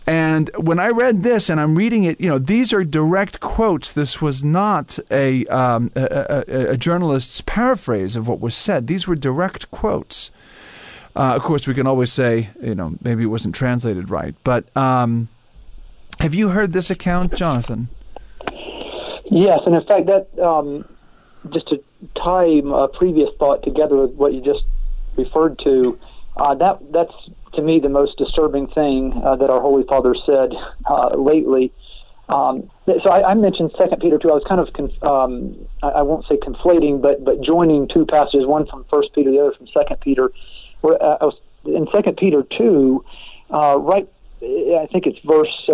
And when I read this, and I'm reading it, these are direct quotes. This was not a journalist's paraphrase of what was said. These were direct quotes. Of course, we can always say, maybe it wasn't translated right. But have you heard this account, Jonathan? Yes, and in fact, that just to tie a previous thought together with what you just referred to, that's to me the most disturbing thing that our Holy Father said lately. So I mentioned 2 Peter 2. I was kind of, I won't say conflating, but joining two passages, one from 1 Peter, the other from 2 Peter. Where I was in 2 Peter 2, right. I think it's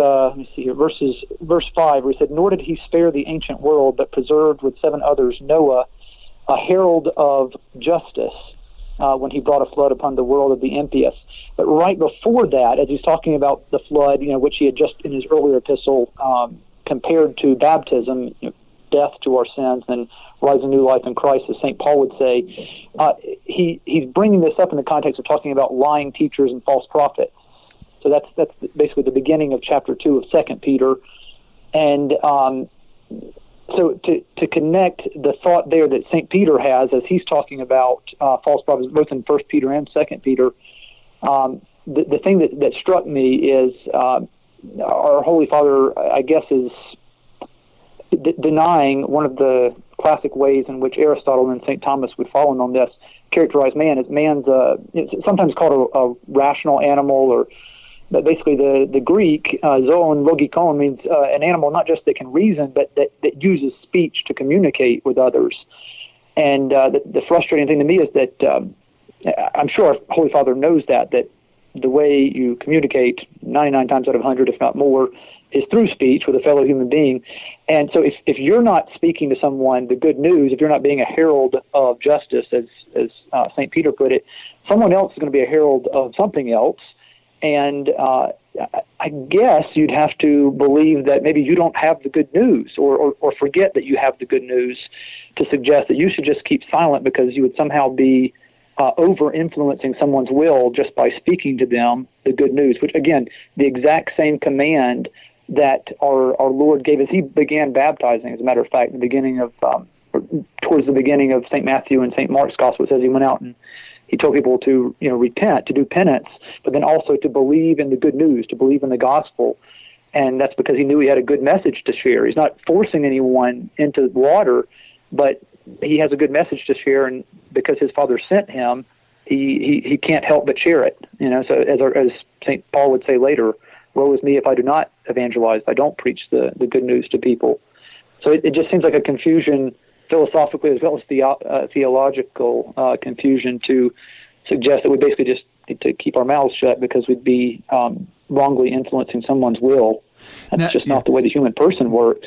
verse 5, where he said, "Nor did he spare the ancient world, but preserved with 7 others Noah, a herald of justice, when he brought a flood upon the world of the impious." But right before that, as he's talking about the flood, which he had just in his earlier epistle compared to baptism, death to our sins, and rising new life in Christ, as St. Paul would say, he's bringing this up in the context of talking about lying teachers and false prophets. So that's basically the beginning of chapter 2 of 2 Peter. And so to connect the thought there that St. Peter has as he's talking about false prophets, both in 1 Peter and 2 Peter, the thing that struck me is our Holy Father, I guess, is denying one of the classic ways in which Aristotle and St. Thomas would fall in on this, characterize man as man's it's sometimes called a rational animal, or but basically the Greek zoon logikon means an animal not just that can reason, but that uses speech to communicate with others. And the frustrating thing to me is that I'm sure our Holy Father knows that the way you communicate 99 times out of 100, if not more, is through speech with a fellow human being. And so if you're not speaking to someone the good news, if you're not being a herald of justice, as St. Peter put it, someone else is going to be a herald of something else. And I guess you'd have to believe that maybe you don't have the good news, or forget that you have the good news, to suggest that you should just keep silent because you would somehow be over-influencing someone's will just by speaking to them the good news, which, again, the exact same command that our Lord gave as he began baptizing. As a matter of fact, the beginning of towards the beginning of St. Matthew and St. Mark's Gospel, it says he went out and he told people to repent, to do penance, but then also to believe in the good news, to believe in the gospel. And that's because he knew he had a good message to share. He's not forcing anyone into water, but he has a good message to share, and because his Father sent him, he can't help but share it. So as St. Paul would say later, "Woe is me if I do not evangelize, if I don't preach the good news to people." So it just seems like a confusion, philosophically as well as theological confusion, to suggest that we basically just need to keep our mouths shut because we'd be wrongly influencing someone's will. That's just not the way the human person works.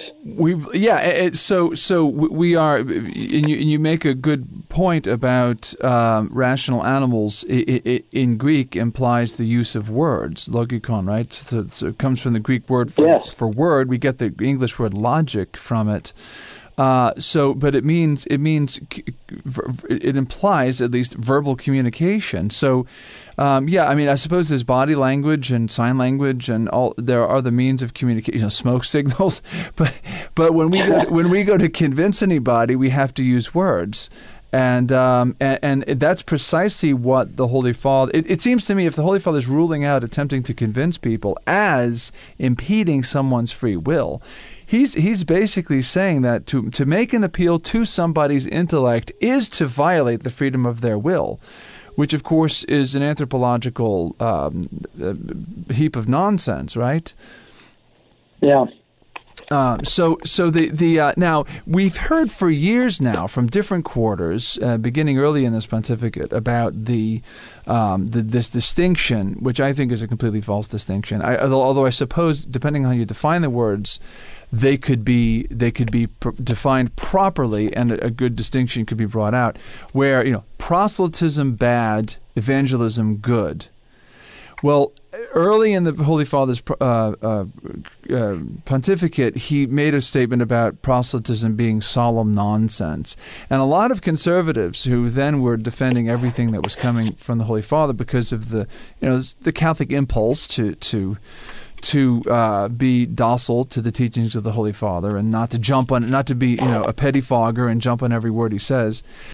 So we are, and you make a good point about rational animals. In Greek implies the use of words, logikon, right? So it comes from the Greek word for word. We get the English word logic from it. But it implies at least verbal communication. So, I suppose there's body language and sign language and all. There are the means of communication, smoke signals. But when we go to convince anybody, we have to use words. And that's precisely what the Holy Father. It seems to me, if the Holy Father is ruling out attempting to convince people as impeding someone's free will, he's basically saying that to make an appeal to somebody's intellect is to violate the freedom of their will, which of course is an anthropological heap of nonsense, right? Yeah. Now we've heard for years now from different quarters, beginning early in this pontificate, about this distinction, which I think is a completely false distinction. Although I suppose, depending on how you define the words, they could be defined properly, and a good distinction could be brought out. Where proselytism bad, evangelism good. Well, early in the Holy Father's pontificate, he made a statement about proselytism being solemn nonsense. And a lot of conservatives who then were defending everything that was coming from the Holy Father because of the Catholic impulse to to be docile to the teachings of the Holy Father and not to be a pettifogger and jump on every word he says.